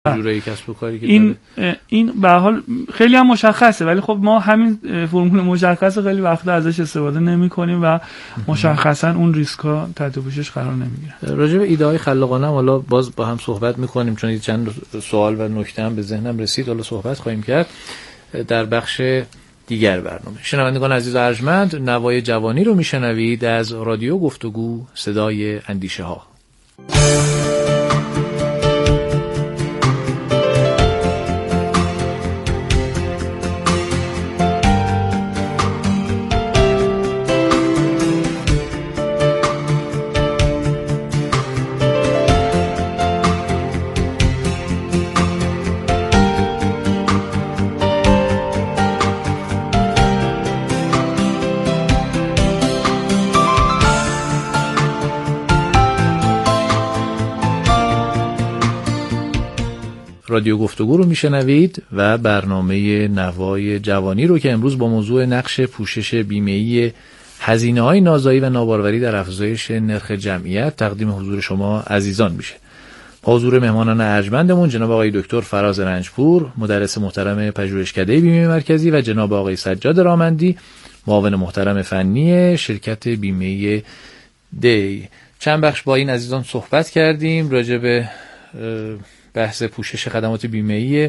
جوری کسب و کاری که این به هر حال خیلی هم مشخصه، ولی خب ما همین فرمول مشخص خیلی وقتا ازش استفاده نمی‌کنیم و مشخصا اون ریسک‌ها تحت پوشش قرار نمی‌گیره. راجع به ایده‌های خلاقانه حالا باز با هم صحبت می‌کنیم، چون چند سوال و نکته هم به ذهنم رسید، حالا صحبت خواهیم کرد در بخش دیگر برنامه. شنوندگان عزیز و ارجمند، نوای جوانی رو میشنوید از رادیو گفتگو صدای اندیشه ها. رادیو گفتگو رو میشنوید و برنامه نوای جوانی رو که امروز با موضوع نقش پوشش بیمه‌ای هزینه‌های نازایی و ناباروری در افزایش نرخ جمعیت تقدیم حضور شما عزیزان میشه. حضور مهمانان ارجمندمون جناب آقای دکتر فراز رنجپور، مدرس محترم پژوهشکده بیمه مرکزی، و جناب آقای سجاد رامندی، معاون محترم فنی شرکت بیمه دی. چند بخش با این عزیزان صحبت کردیم راجع به بحث پوشش خدمات بیمه‌ای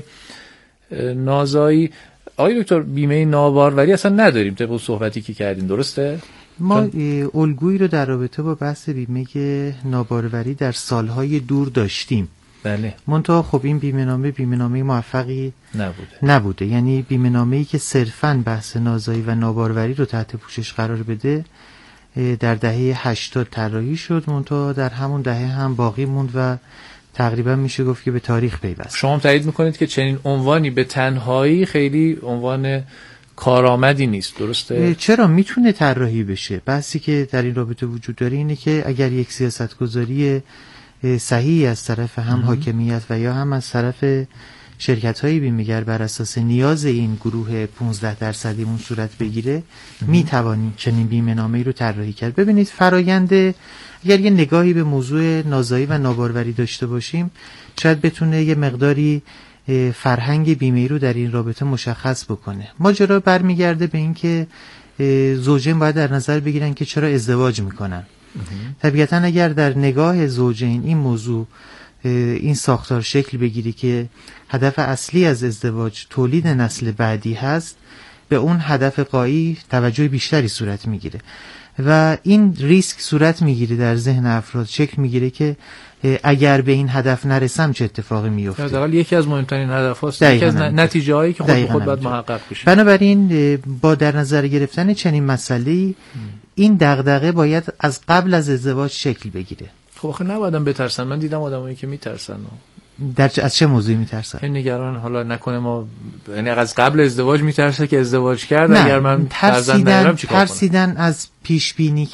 نازایی. آقای دکتر، بیمه ناباروری اصلا نداریم طبق صحبتی که کردیم، درسته؟ ما الگویی رو در رابطه با بحث بیمه ناباروری در دور داشتیم. بله. منتها خب این بیمه نامه موفقی نبوده. یعنی بیمه نامه‌ای که صرفاً بحث نازایی و ناباروری رو تحت پوشش قرار بده در دهه 80 طراحی شد، منتها در همون دهه هم باقی موند و تقریبا میشه گفت که به تاریخ پیوست. شما تایید میکنید که چنین عنوانی به تنهایی خیلی عنوان کارآمدی نیست، درسته؟ چرا میتونه طراحی بشه؟ بحثی که در این رابطه وجود داره اینه که اگر یک سیاستگذاری صحیحی از طرف هم حاکمیت و یا هم از طرف شرکت‌های بیمه‌گر بر اساس نیاز این گروه 15%مون صورت بگیره، میتوانیم چنین بیمه‌نامه‌ای رو طراحی کرد. ببینید فرآیند، اگر یه نگاهی به موضوع نازایی و ناباروری داشته باشیم، شاید بتونه یه مقداری فرهنگ بیمه‌ای رو در این رابطه مشخص بکنه. ماجرا برمیگرده به این که زوجین باید در نظر بگیرن که چرا ازدواج میکنن. طبیعتاً اگر در نگاه زوجین این موضوع این ساختار شکل بگیری که هدف اصلی از ازدواج تولید نسل بعدی هست، به اون هدف غایی توجه بیشتری صورت میگیره و این ریسک صورت میگیره در ذهن افراد، شکل میگیره که اگر به این هدف نرسم چه اتفاقی میفته. در واقع یکی از مهمترین هدف‌هاست، یکی از نتیجه هایی که خود باید محقق بشه. بنابراین با در نظر گرفتن چنین مسئله‌ای این دغدغه باید از قبل از ازدواج شکل بگیره. خب آخه نبایدم بترسن. من دیدم آدمایی که میترسن. از چه موضوعی میترسن؟ این نگران حالا نکنه ما، یعنی از قبل ازدواج میترسه که ازدواج کرد اگر من فرزند ندارم چیکار کنم؟ ترسیدن از پیش بینی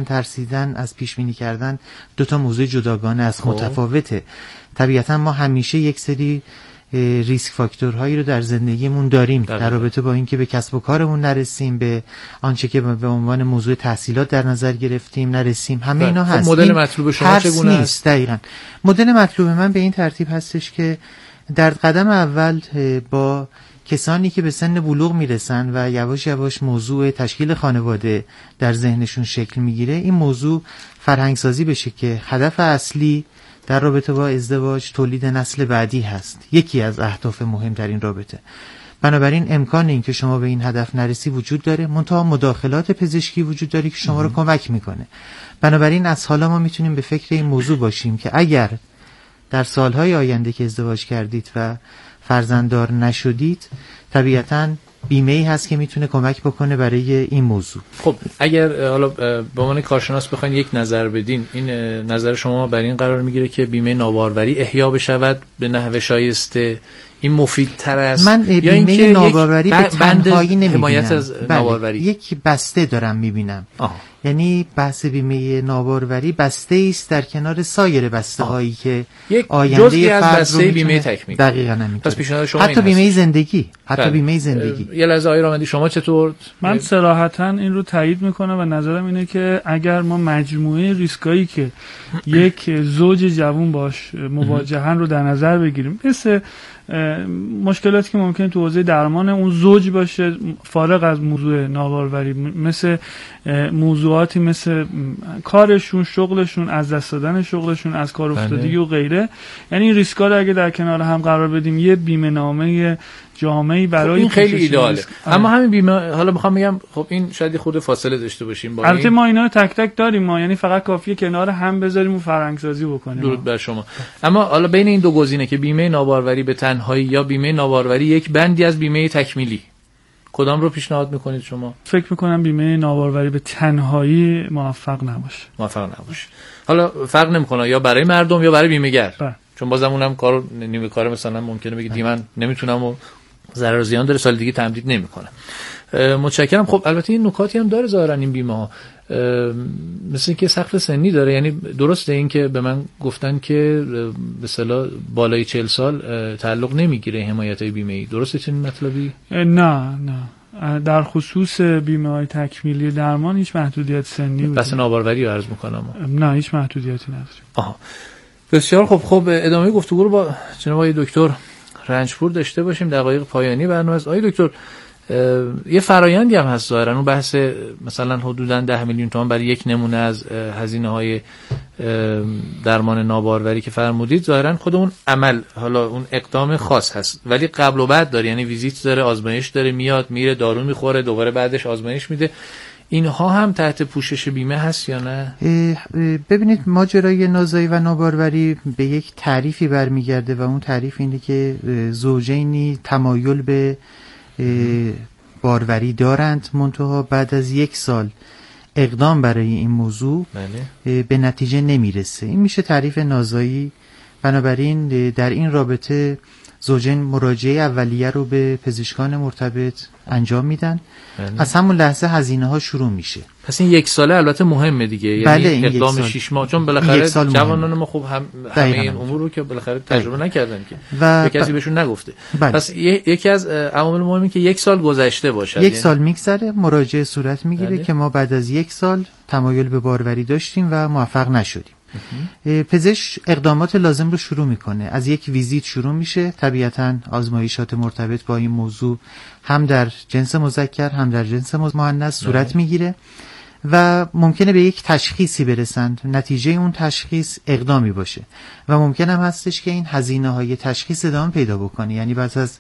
کردن دو تا موضوع جداگانه است، متفاوته. طبیعتا ما همیشه یک سری ریسک فاکتورهایی رو در زندگیمون داریم در رابطه با اینکه به کسب و کارمون نرسیم، به آنچه که به عنوان موضوع تحصیلات در نظر گرفتیم نرسیم، همه اینا هست. مدل مطلوب شما چگونه است؟ دقیقاً مدل مطلوب من به این ترتیب هستش که در قدم اول با کسانی که به سن بلوغ میرسن و یواش یواش موضوع تشکیل خانواده در ذهنشون شکل میگیره، این موضوع فرهنگسازی بشه که هدف اصلی در رابطه با ازدواج تولید نسل بعدی هست، یکی از اهداف مهم در این رابطه. بنابراین امکان این که شما به این هدف نرسی وجود داره، منتها مداخلات پزشکی وجود داره که شما رو کمک میکنه. بنابراین از حالا ما میتونیم به فکر این موضوع باشیم که اگر در سالهای آینده که ازدواج کردید و فرزنددار نشدید، طبیعتاً بیمه‌ای هست که میتونه کمک بکنه برای این موضوع. خب اگر حالا به عنوان کارشناس بخواید یک نظر بدین، این نظر شما بر این قرار میگیره که بیمه ناباروری احیا بشود به نحو شایسته، این مفیدتر است؟ من بیمه ناباروری به تنهایی نمیبینم. حمایت از ناباروری یک بسته دارم میبینم. یعنی بحث بیمه ناباروری بسته است در کنار سایر بسته هایی که آینده فرد رو بیمه تکمیل. دقیقاً همین. پس پیشنهاد شما حتی بیمه زندگی، حتی بیمه زندگی. یه لحظه آقای رامندی شما چطور؟ من صراحتاً این رو تایید میکنم و نظرم اینه که اگر ما مجموعه ریسکایی که یک زوج جوان باش مواجهن رو در نظر بگیریم، مثل مشکلاتی که ممکن تو حوزه درمان اون زوج باشه فارغ از موضوع ناباروری، مثل موضوعاتی مثل کارشون، شغلشون، از دست دادن شغلشون، از کار افتادگی و غیره، یعنی این ریسکا رو اگه در کنار هم قرار بدیم یه بیمه نامه جامعی برای این خیلی ایداله. اما همین بیمه، حالا میخوام بگم خب این شاید خود فاصله داشته باشیم با البته ما اینا تک تک داریم، ما یعنی فقط کافیه کنار هم بذاریم و فرهنگ سازی بکنیم. درود بر شما. اما حالا بین این دو گزینه که بیمه ناباروری به تنهایی یا بیمه ناباروری یک بندی از بیمه تکمیلی، کدام رو پیشنهاد میکنید شما؟ فکر میکنم بیمه ناباروری به تنهایی موفق نباشه. حالا فرق نمیکنه یا برای مردم یا برای بیمه‌گر. چون بازم اونم کارو نیمه کار مثلا ممکنه بگید من نمیتونم و ضرر و زیان داره، سال دیگه تمدید نمیکنم. متشکرم. خب البته این نکاتی هم داره ظاهرا این بیمه ها، مثل که سقف سنی داره، یعنی درسته این که به من گفتن که به اصطلاح بالای 40 سال تعلق نمیگیره حمایت های بیمه ای، درسته چنین مطلبی؟ نه در خصوص بیمه های تکمیلی درمان هیچ محدودیت سنی بس ناباروری رو عرض میکنم. نه هیچ محدودیتی نداره. بسیار خب ادامه گفتگو رو با جناب آقای دکتر رنجپور داشته باشیم. دقایق پایانی برنامه است. آقای دکتر یه فرایندی هم هست ظاهرا، اون بحث مثلا حدوداً 10 میلیون تومان برای یک نمونه از هزینه‌های درمان ناباروری که فرمودید، ظاهرا خود اون عمل، حالا اون اقدام خاص هست ولی قبل و بعد داره، یعنی ویزیت داره، آزمایش داره، میاد میره دارو میخوره، دوباره بعدش آزمایش میده. اینها هم تحت پوشش بیمه هست یا نه؟ ببینید ماجرای نازایی و ناباروری به یک تعریفی برمیگرده و اون تعریف اینه که زوجینی تمایل به باروری دارند، منتها بعد از 1 سال اقدام برای این موضوع به نتیجه نمیرسه. این میشه تعریف نازایی. بنابراین در این رابطه زوجین مراجعه اولیه رو به پزشکان مرتبط انجام میدن. از همون لحظه هزینه ها شروع میشه. پس این 1 ساله البته مهمه دیگه، یعنی اقدام 6 ماه، چون بالاخره جوانان ما خوب همه این امور رو که بالاخره تجربه نکردن که و کسی بهشون نگفته. پس یکی از عوامل مهمی که 1 سال گذشته باشه، 1 سال میگذره، مراجعه صورت میگیره که ما بعد از 1 سال تمایل به باروری داشتیم و موفق نشدیم. پزشک اقدامات لازم رو شروع میکنه. از یک ویزیت شروع میشه، طبیعتاً آزمایشات مرتبط با این موضوع هم در جنس مذکر هم در جنس مؤنث صورت میگیره و ممکنه به یک تشخیصی برسند. نتیجه اون تشخیص اقدامی باشه و ممکن هم هستش که این هزینه های تشخیص ادامه پیدا بکنه، یعنی بعد از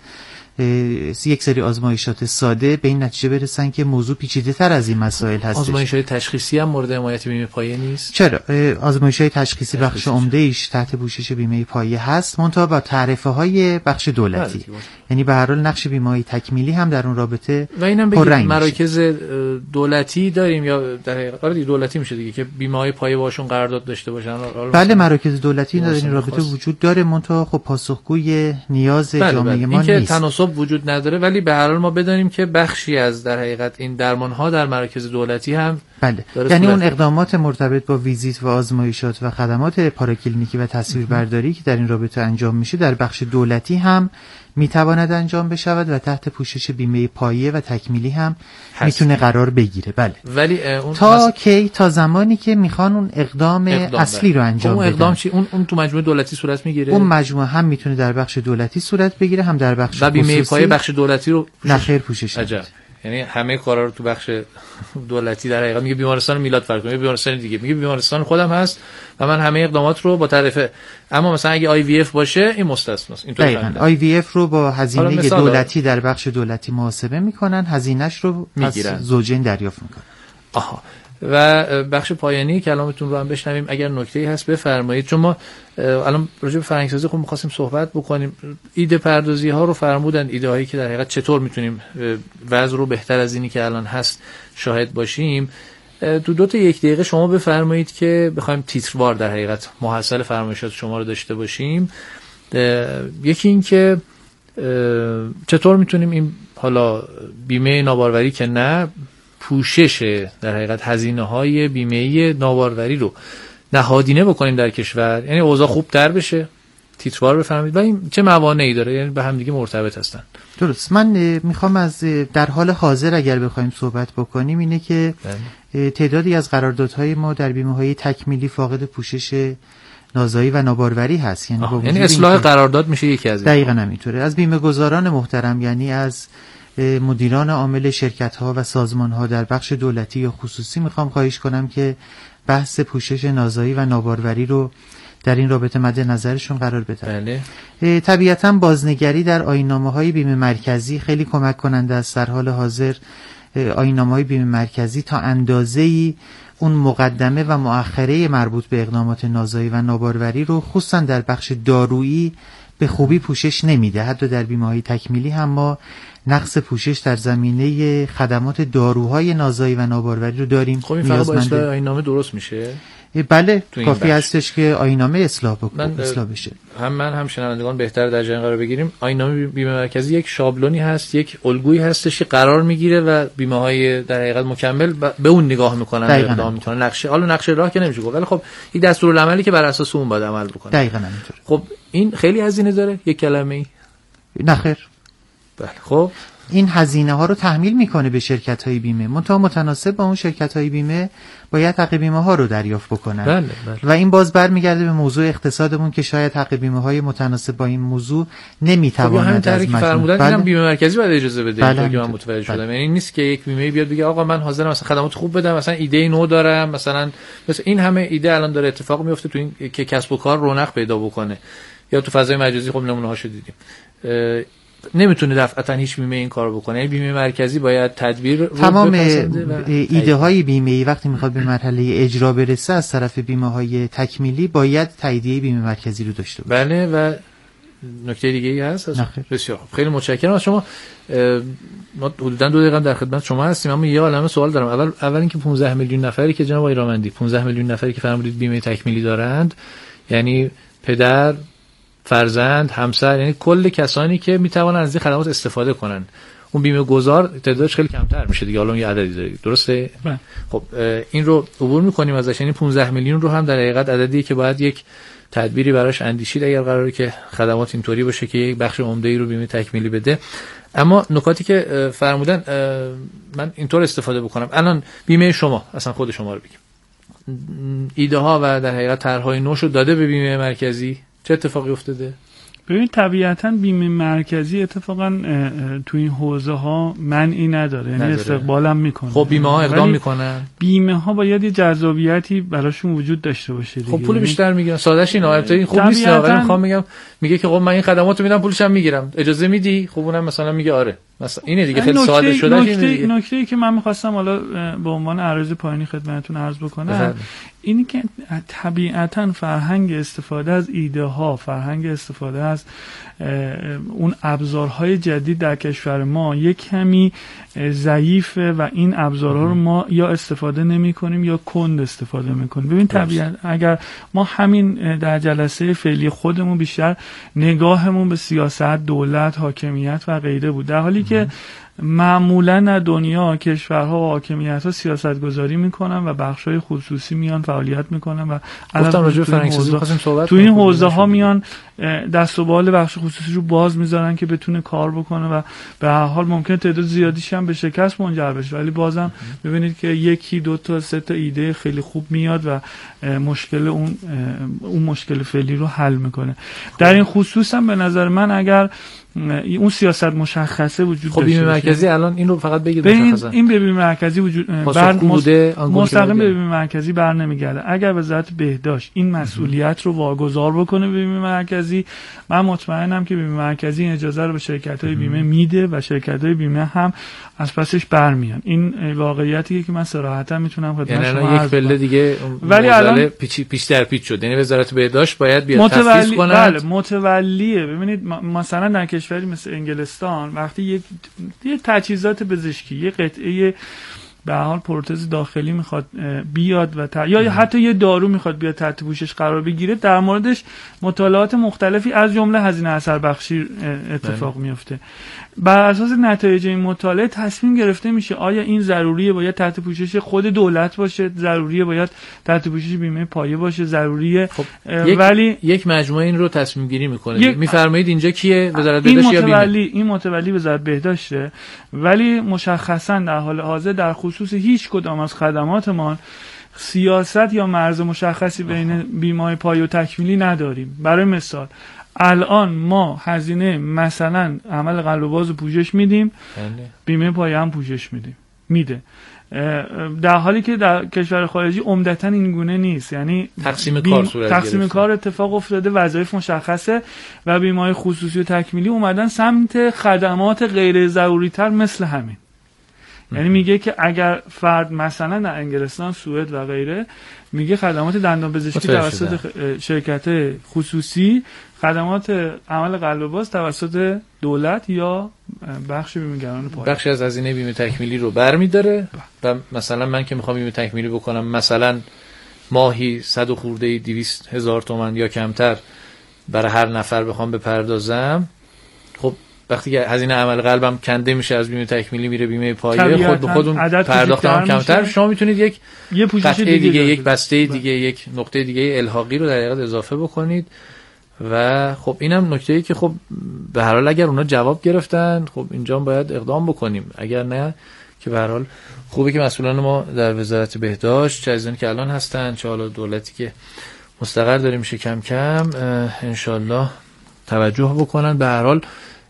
یک سری آزمایشات ساده به این نتیجه برسن که موضوع پیچیده تر از این مسائل هستش. آزمایش‌های تشخیصی هم مورد حمایت بیمه پایه نیست؟ چرا؟ آزمایش‌های تشخیصی بخش عمده ایش تحت پوشش بیمه پایه هست، منتها با تعرفه‌های بخش دولتی. یعنی به هر حال نقش بیمه‌های تکمیلی هم در اون رابطه و اینم بگید مراکز دولتی داریم یا در حقیقت دولتی میشه دیگه که بیمه‌های پایه باشون قرارداد داشته باشن؟ بله مراکز دولتی در این رابطه وجود داره، منتها خب پاسخگوی نیاز جامعه ما نیست. وجود نداره، ولی به هر حال ما بدانیم که بخشی از در حقیقت این درمان ها در مراکز دولتی هم یعنی اون اقدامات مرتبط با ویزیت و آزمایشات و خدمات پاراکلینیکی و تصویربرداری که در این رابطه انجام میشه در بخش دولتی هم میتواند انجام بشود و تحت پوشش بیمه پایه و تکمیلی هم میتونه قرار بگیره. بله ولی اون تا زمانی که میخوان اون اقدام اصلی رو انجام بدن. اون اقدام چی؟ اون تو مجموعه دولتی صورت میگیره؟ اون مجموعه هم میتونه در بخش دولتی صورت بگیره هم در بخش و بیمه پایه بخش دولتی رو نخیر پوشش. عجب. یعنی همه کارا رو تو بخش دولتی در حقیقت میگه بیمارستان میلاد فرق میگه بیمارستان دیگه میگه بیمارستان خودم هست و من همه اقدامات رو با تعرفه. اما مثلا اگه آی وی اف باشه این مستثناست. اینطوری آی وی اف رو با هزینه دولتی در بخش دولتی محاسبه میکنن، هزینه‌اش رو میگیرن، زوجین دریافت میکنن. آها. و بخش پایانی کلامتون رو هم بشنویم، اگر نکته‌ای هست بفرمایید، چون ما الان راجع به فرهنگ‌سازی خب می‌خواستیم صحبت بکنیم. ایده پردازی ها رو فرمودن، ایده هایی که در حقیقت چطور میتونیم وضع رو بهتر از اینی که الان هست شاهد باشیم. تو 2 تا 1 دقیقه شما بفرمایید که بخوایم تیتروار در حقیقت محصل فرمایشات شما رو داشته باشیم. یکی این که چطور میتونیم این حالا بیمه ناباروری که نه پوشش در حقیقت هزینه‌های بیمه‌ای ناباروری رو نهادینه بکنیم در کشور، یعنی اوضاع خوبتر بشه، تیتروار بفهمید و این چه موانعی داره، یعنی به هم دیگه مرتبط هستن. درست. من میخوام از در حال حاضر اگر بخوایم صحبت بکنیم اینه که تعدادی از قراردادهای ما در بیمه‌های تکمیلی فاقد پوشش نازایی و ناباروری هست، یعنی اصلاح قرارداد میشه یکی از این. دقیقاً همینطوره. از بیمه گزاران محترم، یعنی از مدیران عامل شرکت‌ها و سازمان‌ها در بخش دولتی یا خصوصی میخوام خواهش کنم که بحث پوشش نازایی و ناباروری رو در این رابطه مد نظرشون قرار بدن. بله. طبیعتاً بازنگری در آیین‌نامه‌های بیمه مرکزی خیلی کمک کننده است. در حال حاضر آیین‌نامه‌های بیمه مرکزی تا اندازه‌ای اون مقدمه و مؤخره مربوط به اقدامات نازایی و ناباروری رو خصوصا در بخش دارویی به خوبی پوشش نمیده. حتی در بیمه‌های تکمیلی هم ما نقص پوشش در زمینه خدمات داروهای نازایی و ناباروری رو داریم. خب این فقط با اصلاح آیین‌نامه درست میشه؟ بله، کافی هستش که آیین‌نامه اصلاح بشه. هم من هم شنوندگان بهتر در جریان قرار بگیریم. آیین‌نامه بیمه مرکزی یک شابلونی هست، یک الگویی هستش که قرار میگیره و بیمه‌های در حقیقت مکمل به اون نگاه میکنن، اقدام میکنن. نقشه راه که نمیشه گفت، ولی خب این دستورالعملی که بر اساس اون باید عمل بکنه. دقیقاً همینطوره. خب این خیلی هزینه داره یک کلمه‌ای؟ نه خیر. بله. خب این هزینه ها رو تحمیل میکنه به شرکت های بیمه، منتها متناسب با اون شرکت های بیمه باید حق بیمه ها رو دریافت بکنن. بله. و این باز برمیگرده به موضوع اقتصادمون که شاید حق بیمه های متناسب با این موضوع نمیتواند از مجموع. فرمودن اینم بیمه مرکزی باید اجازه بده. بله. که من متوجه شدم، یعنی نیست که یک بیمه بیاد بگه آقا من حاضرم مثلا خدمات خوب بدم، مثلا ایده نو دارم، مثلا این همه ایده الان داره اتفاق میفته تو این که کسب و کار رونق پیدا بکنه، یا تو فضای مجازی خب نمونه هاشو دیدیم. نمیتونه دفعتا هیچ بیمه این کارو بکنه. یعنی بیمه مرکزی باید تدبیر رو تمام ایده های بیمه‌ای وقتی میخواد به مرحله اجرا برسه از طرف بیمه های تکمیلی باید تاییدیه بیمه مرکزی رو داشته باشه. بله. و نکته دیگه ای هست؟ بسیار خوب، خیلی متشکرم از شما. ما حدوداً 2 دقیقه در خدمت شما هستیم، اما یه عالمه سوال دارم. اول اینکه 15 میلیون نفری که جناب ایرامندی 15 میلیون نفری که فرمودید بیمه تکمیلی دارند، یعنی پدر، فرزند، همسر، یعنی کل کسانی که میتوانند از این خدمات استفاده کنن. اون بیمه گذار تعدادش خیلی کمتر میشه دیگه، حالا یه عددی داره، درسته؟ خب این رو عبور میکنیم ازش. یعنی 15 میلیون رو هم در حقیقت عددیه که باید یک تدبیری براش اندیشید اگر قراره که خدمات اینطوری باشه که یک بخش عمده‌ای رو بیمه تکمیلی بده. اما نکاتی که فرمودن من اینطور استفاده بکنم. الان بیمه شما، اصلا خود شما رو بگیم، ایده ها و در حقیقت طرح‌های نوشو داده به بیمه مرکزی، چه اتفاقی افتاده؟ ببین طبیعتاً بیمه مرکزی اتفاقاً تو این حوزه ها منعی نداره، یعنی استقبالم میکنه. خب بیمه ها اقدام میکنن. بیمه ها باید یه جذابیتی براشون وجود داشته باشه دیگه. خب پول بیشتر میگیرن، سادهش اینه. البته خوب نیست، ولی میخوام بگم میگه که خب من این خدماتو میدم پولش هم میگیرم، اجازه میدی؟ خب اونم مثلا میگه آره. مثلا اینه دیگه، خیلی ساده شده. نکته‌ای که من می‌خواستم حالا به عنوان عرض پایانی خدمتتون عرض بکنم اینی که طبیعتاً فرهنگ استفاده از ایده ها، فرهنگ استفاده از اون ابزارهای جدید در کشور ما یک کمی ضعیفه و این ابزارها رو ما یا استفاده نمی کنیم یا کند استفاده میکنیم. ببین طبیعت اگر ما همین در جلسه فعلی خودمون بیشتر نگاهمون به سیاست، دولت، حاکمیت و غیره بود، در حالی که معمولا در دنیا کشورها و حاکمیت‌ها سیاست‌گذاری میکنن و بخش‌های خصوصی میان فعالیت میکنن و گفتم راجع به فرهنگ‌سازی می‌خواستیم صحبت تو این حوزه‌ها میان دست و بال بخش خصوصی رو باز میذارن که بتونه کار بکنه و به هر حال ممکنه تعداد زیادیش هم به شکست منجر بشه، ولی بازم ببینید که 1 2 تا 3 تا ایده خیلی خوب میاد و مشکل اون مشکل فعلی رو حل میکنه. در این خصوص هم به نظر من اگر اون سیاست مشخصه وجود داشته بیمه مرکزی الان این رو فقط بگید مشخصه این بیمه مرکزی وجود مستقیم به بیمه مرکزی بر نمیگرده. اگر وزارت بهداشت این مسئولیت رو واگذار بکنه به بیمه مرکزی، من مطمئنم که بیمه مرکزی این اجازه رو به شرکت‌های بیمه میده و شرکت‌های بیمه هم از پسش برمیان. این واقعیتیه که من صراحتا میتونم خدمت شما عرض کنم. یک پله دیگه ولی الان پیش در پیچ شد، یعنی وزارت بهداشت باید بیاد تفویض کنه. بله متولیه. ببینید مثلا در کشوری مثل انگلستان وقتی یه تجهیزات پزشکی، یه قطعه به هر حال پروتز داخلی میخواد بیاد و یا حتی یه دارو میخواد بیاد تحت پوشش قرار بگیره، در موردش مطالعات مختلفی از جمله هزینه اثر بخشی اتفاق میفته. بر اساس نتایج این مطالعه تصمیم گرفته میشه آیا این ضروریه باید تحت پوشش خود دولت باشه، ضروریه باید تحت پوشش بیمه پایه باشه، ضروریه. ولی یک مجموعه این رو تصمیم گیری میکنه. میفرمایید اینجا کیه؟ وزارت بهداشت یا بیمه؟ این متولی وزارت بهداشته، ولی مشخصا در حال حاضر در خصوص هیچ کدام از خدماتمان سیاست یا مرز مشخصی بین بیمه پایه و تکمیلی نداریم. برای مثال الان ما هزینه مثلا عمل قلب و باز پوشش میدیم، بیمه پایه هم پوشش میده، در حالی که در کشور خارجی عمدتاً این گونه نیست. یعنی تقسیم کار اتفاق افتاده، وظایف مشخصه و بیمه‌های خصوصی و تکمیلی اومدن سمت خدمات غیر ضروری تر مثل همین. یعنی میگه که اگر فرد مثلا در انگلستان، سوئد و غیره، میگه خدمات دندان پزشکی توسط شرکت خصوصی، خدمات عمل قلب و باز توسط دولت یا بخش بیمه‌گران پایه، بخشی از هزینه بیمه تکمیلی رو برمی‌داره. و مثلا من که میخوام بیمه تکمیلی بکنم، مثلا ماهی 100 خورده 200,000 تومان یا کمتر برای هر نفر بخوام بپردازم، خب وقتی که هزینه عمل قلبم کنده میشه از بیمه تکمیلی میره بیمه پایه، خود به خود اون پرداختم کمتر، شما میتونید یک پوشش دیگه، یک بسته دیگه، یک نقطه دیگه الحاقی رو در حقیقت اضافه بکنید. و خب اینم نکته‌ای که خب به هر حال اگر اونا جواب گرفتن، خب اینجا باید اقدام بکنیم، اگر نه که به هر حال خوبه که مسئولان ما در وزارت بهداشت، چه از که الان هستن، چه حالا دولتی که مستقر داره میشه کم کم، انشالله توجه بکنن. به هر حال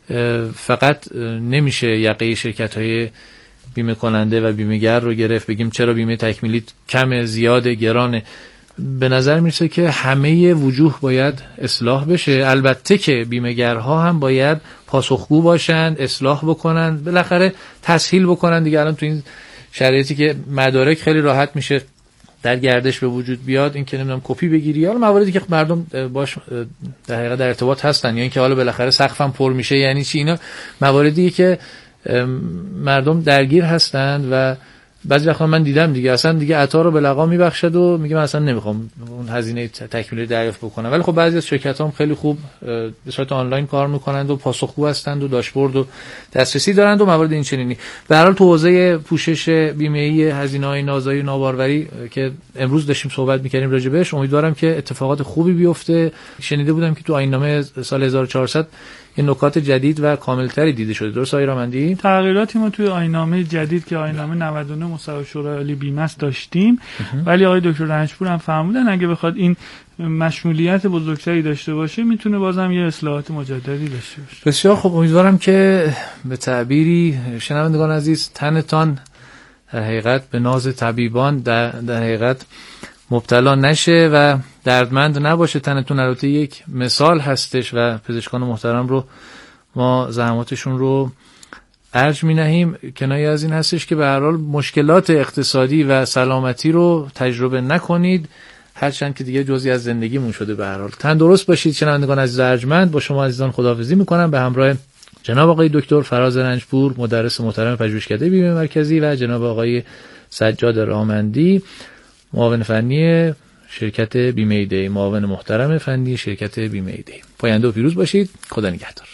فقط نمیشه یقه شرکت‌های بیمه کننده و بیمه‌گر رو گرفت بگیم چرا بیمه تکمیلی کم، زیاد، گرانه. به نظر میرسه که همه وجوه باید اصلاح بشه. البته که بیمه‌گرها هم باید پاسخگو باشن، اصلاح بکنن، بالاخره تسهیل بکنن دیگه. الان تو این شرایطی که مدارک خیلی راحت میشه در گردش به وجود بیاد، این که نمیدونم کپی بگیری، حالا مواردی که مردم باش در حقیقت در ارتباط هستن، یا اینکه حالا بالاخره سقفم پر میشه، یعنی چی، اینا مواردی که مردم درگیر هستند. و بعضی وقتا من دیدم دیگه اصلا دیگه عطا رو به لقا میبخشد و میگه من اصلا نمیخوام اون هزینه تکمیلی دریافت بکنم. ولی خب بعضی از شرکت‌ها هم خیلی خوب به صورت آنلاین کار میکنند و پاسخگو هستند و داشبورد و دسترسی دارند و موارد این چنینی. به هر حال تو حوزه پوشش بیمه‌ای هزینه‌های نازایی و ناباروری که امروز داشتیم صحبت می‌کردیم راجع بهش، امیدوارم که اتفاقات خوبی بیفته. شنیده بودم که تو آیین‌نامه سال 1400 این نکات جدید و کاملتری دیده شده، درست آقای رامندی؟ تغییراتی ما توی آیین‌نامه جدید که آیین‌نامه 99 مصوبه شورای عالی بیمه است داشتیم، ولی آقای دکتر رنجپور هم فرمودن اگه بخواد این مشمولیت بزرگتری داشته باشه میتونه بازم یه اصلاحات مجددی داشته باشه. بسیار خوب، امیدوارم که به تعبیری شنوندگان عزیز تنتان در حقیقت به ناز طبیبان در حقیقت مبتلا نشه و دردمند نباشه تنتون. البته یک مثال هستش و پزشکان محترم رو ما زحماتشون رو ارج می‌نهیم. کنایه از این هستش که به هر حال مشکلات اقتصادی و سلامتی رو تجربه نکنید، هرچند که دیگه جزئی از زندگیمون شده. به هر حال تندرست باشید شنوندگان عزیز ارجمند. با شما عزیزان خداحافظی می‌کنم به همراه جناب آقای دکتر فراز رنجپور، مدرس محترم پژوهشکده بیمه مرکزی، و جناب آقای سجاد رامندی، معاون فنی شرکت بیمه ایدی، معاون محترم فنی شرکت بیمه ایدی. پاینده و پیروز باشید. خدا نگهدار.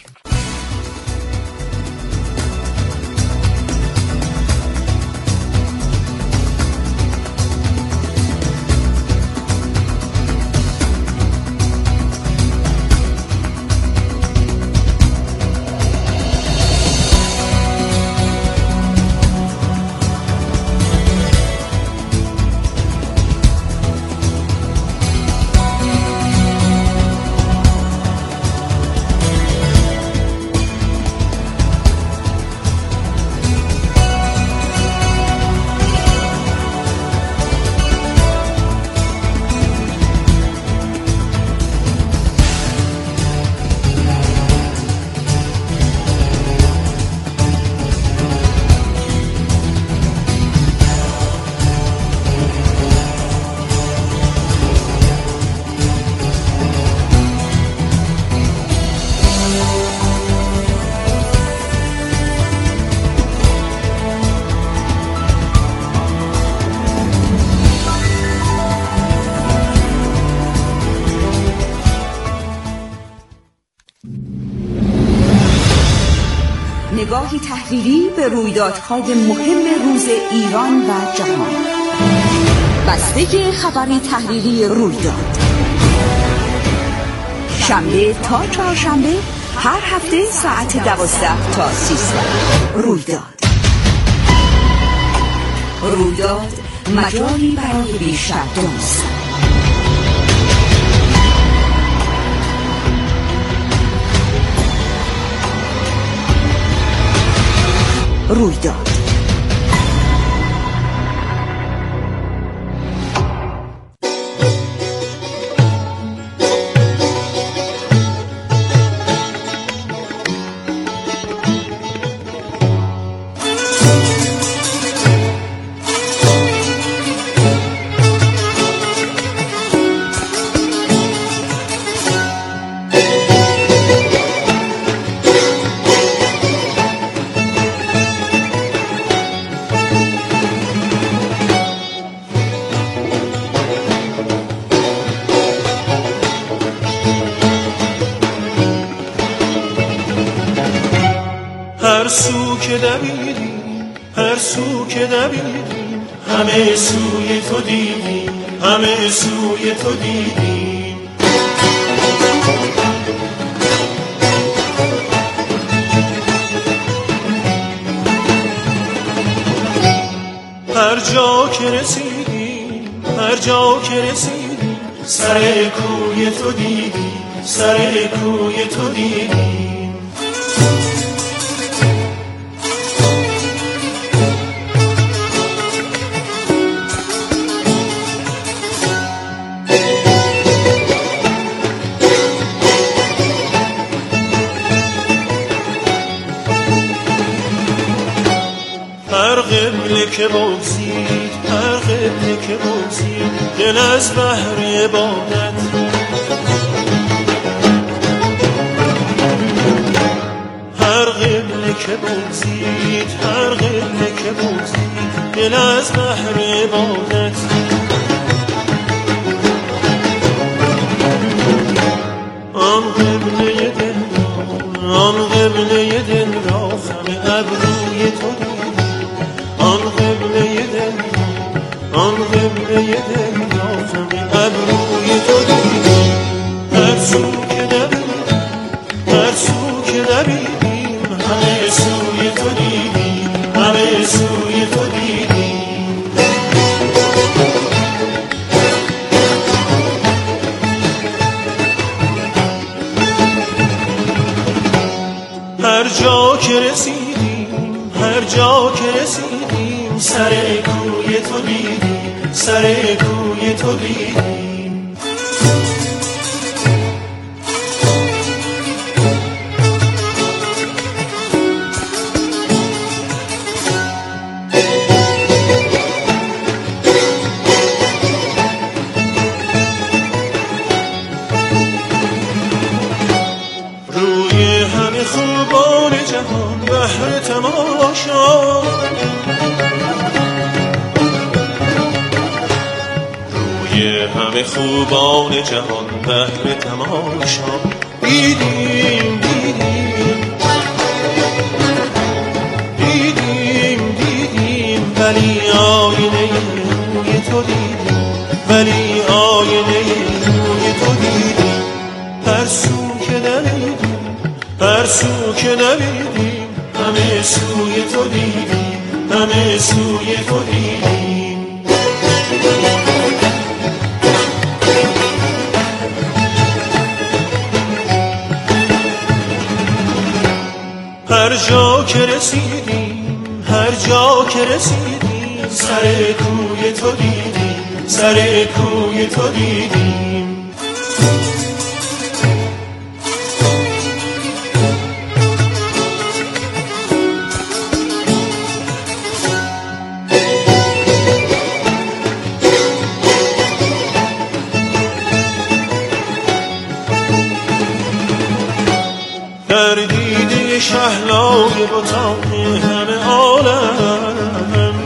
نگاهی تحلیلی به رویدادهای مهم روز ایران و جهان. بسته خبری تحلیلی رویداد، شنبه تا چهارشنبه هر هفته ساعت 12 تا 13. رویداد مجالی برای بیشتر دانستن. رویداد هر سو که دویدیم همه سوی تو دیدیم، همه سوی تو دیدیم. هر جا که رسیدیم، هر جا که رسیدیم سر کوی تو دیدیم، سر کوی تو دیدیم. هر قبله که بگذید، هر قبله که بگذید دل از بحر عبادت. هر قبله که بگذید، هر قبله که بگذید دل از بحر عبادت. آن قبله دل را، آن قبله دل را خم ابروی تو دید. آن قبله دل، آن قبله دل را خم ابروی تو دید. هر سو که دویدیم، هر سو که دویدیم همه سوی تو دیدیم، همه سوی تو دیدیم. هر جا که رسیدیم، هر جا که رسیدیم سر کوی تو دیدیم، سر کوی تو دیدیم. روی همه خوبان جهان بهر تماشا، روی همه خوبان جهان بهر تماشا دیدیم، دیدیم، دیدیم، دیدیم. ولی آینه روی تو دیدیم، ولی آینه روی تو دیدیم. هر سو که دویدیم، هر سو که دویدیم همه سوی تو دیدیم، همه سوی تو دیدیم. هر جا که رسیدیم، هر جا که رسیدیم سر کوی تو دیدیم، سر کوی تو دیدیم. در دیده شهلای بتان همه عالم،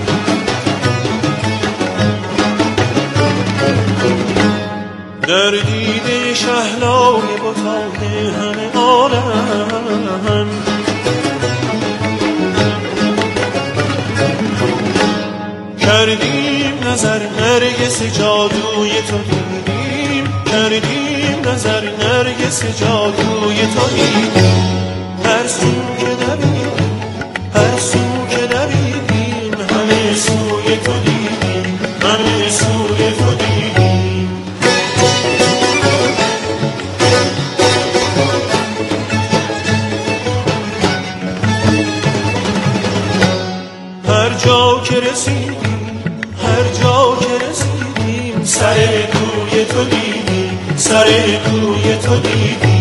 در دیده شهلای بتان همه عالم نرگس جادوی تو دیدیم، کردیم نظر نرگس جادوی تو دیدیم. هر سو که دویدیم، هر سو که دویدیم، همه سوی تو دیدیم، همه سوی تو دیدیم. هر جا که رسیدیم، هر جا که رسیدیم، سر کوی تو دیدیم، سر کوی تو دیدیم.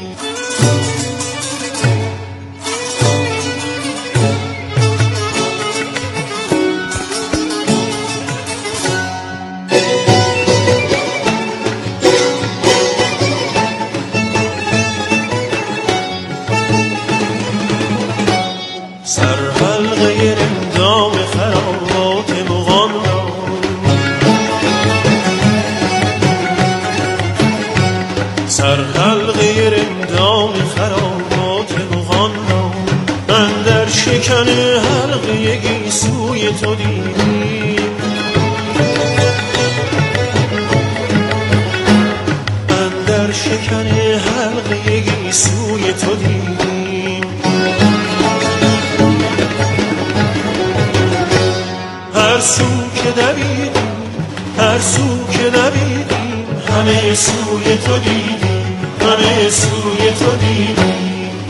تو دیدیم، اندر شکن حلقه گیسوی تو دیدیم. هر سو که دویدیم، هر سو که دویدیم، همه سوی تو دیدیم، همه سوی تو دیدیم.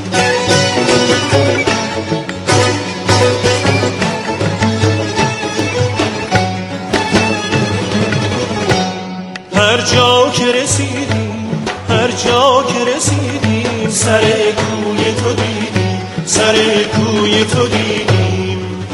هر جا که رسیدیم، هر جا که رسیدیم، سر کوی تو دیدیم، سر کوی تو دیدیم.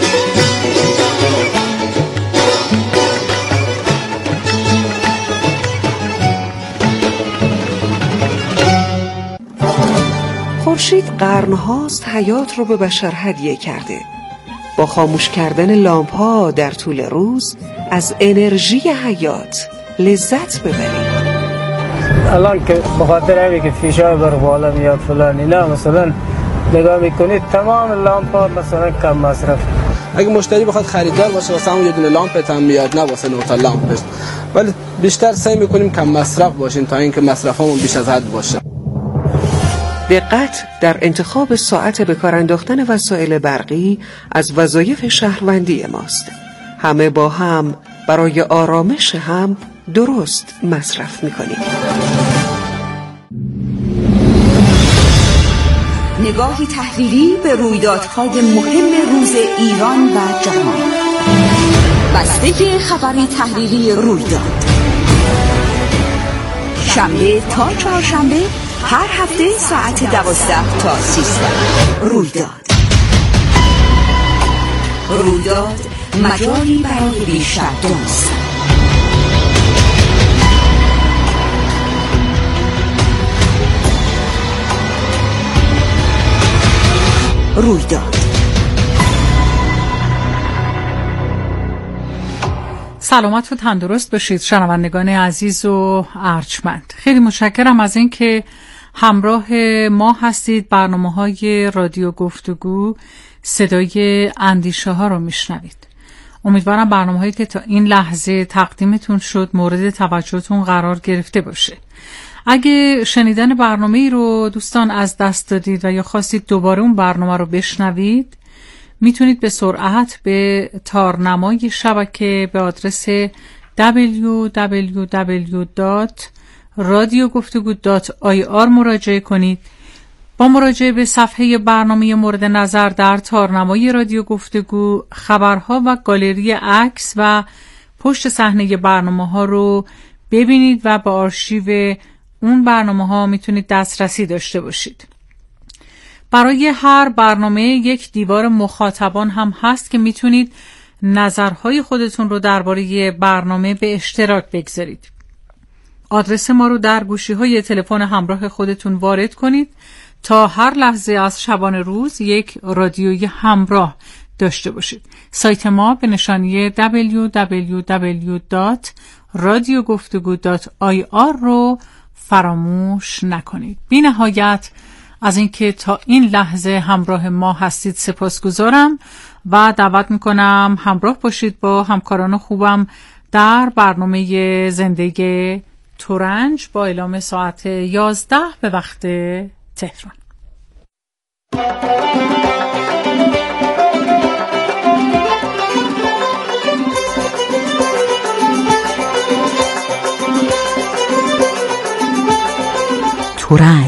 خورشید قرن‌هاست حیات رو به بشر هدیه کرده. با خاموش کردن لامپ‌ها در طول روز از انرژی حیات لذت ببرید. الان که بخاطر همین که فیشار بر بالا میاد فلان اینا، مثلا نگاه میکنید تمام لامپ‌ها مثلا کم مصرف. اگه مشتری بخواد خریدار باشه واسه همون یه دونه لامپ هم میاد، نه واسه 9 تا لامپ، ولی بیشتر سعی میکنیم کم مصرف باشیم تا اینکه مصرفمون بیش از حد باشه. دقت در انتخاب ساعت به کار انداختن وسایل برقی از وظایف شهروندی ماست. همه با هم برای آرامش هم درست مصرف میکنیم. نگاهی تحلیلی به رویدادهای مهم روز ایران و جهان. بسته خبری تحلیلی رویداد، شنبه تا چهارشنبه هر هفته ساعت 12 تا 13. رویداد مجالی برای بیشتر دانستن. رویداد. سلامت و تندرست باشید شنوندگان عزیز و ارجمند. خیلی متشکرم از این که همراه ما هستید. برنامه‌های رادیو گفتگو صدای اندیشه ها رو میشنوید. امیدوارم برنامه‌هایی که تا این لحظه تقدیمتون شد مورد توجهتون قرار گرفته باشه. اگه شنیدن برنامه‌ای رو دوستان از دست دادید و یا خواستید دوباره اون برنامه رو بشنوید، میتونید به سرعت به تارنمای شبکه به آدرس www.radiogoftugou.ir مراجعه کنید. با مراجعه به صفحه برنامه مورد نظر در تارنمای رادیو گفتگو، خبرها و گالری عکس و پشت صحنه برنامه‌ها رو ببینید و به آرشیو اون برنامه‌ها میتونید دسترسی داشته باشید. برای هر برنامه یک دیوار مخاطبان هم هست که میتونید نظرهای خودتون رو درباره برنامه به اشتراک بگذارید. آدرس ما رو در گوشی‌های تلفن همراه خودتون وارد کنید تا هر لحظه از شبانه روز یک رادیوی همراه داشته باشید. سایت ما به نشانی www.radiogoftugou.ir رو فراموش نکنید. بی نهایت از اینکه تا این لحظه همراه ما هستید سپاسگزارم و دعوت میکنم همراه باشید با همکاران خوبم در برنامه زندگی تورنج با اعلام ساعت 11 به وقت تهران. تورنج